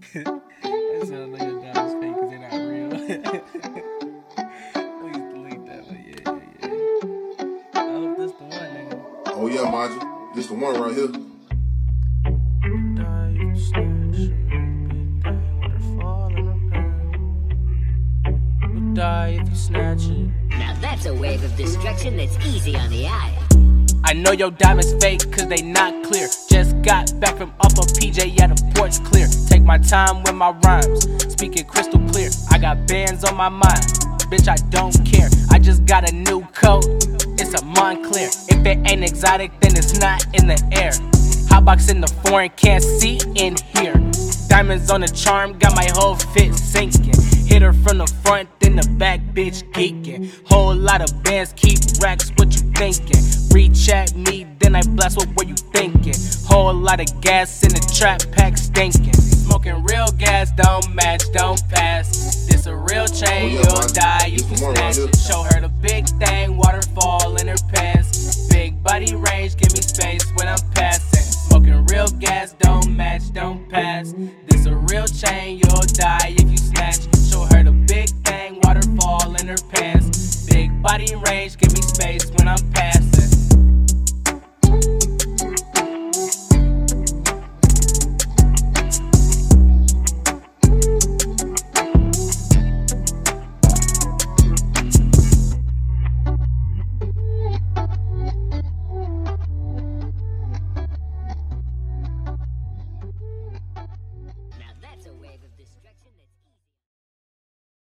That sounds like a diamond's fake because they're not real. Please delete that, but yeah. I hope this the one, nigga. Oh yeah, Maji. This the one right here. Die if you snatch it. Now that's a wave of destruction that's easy on the eye. I know your diamonds fake cause they not clear. Just got back from up a PJ, yeah the porch clear. Take my time with my rhymes, speaking crystal clear. I got bands on my mind, bitch I don't care. I just got a new coat, it's a Montclair. If it ain't exotic then it's not in the air. Hotbox in the foreign, can't see in here. Diamonds on the charm, got my whole fit sinking. Hit her from the front, then the back, bitch geeking. Whole lot of bands, keep racks, what you thinking? Reach at me, then I blast, what were you thinking? Whole lot of gas in the trap pack stinking. Smoking real gas, don't match, don't pass. This a real chain, you'll die if you snatch it. Show her the big thing, waterfall in her pants. Big body range, give me space when I'm passing. Smoking real gas, don't match, don't pass. This a real chain, you'll die if you snatch. Show her the big thing, waterfall in her pants. Big body range, give me space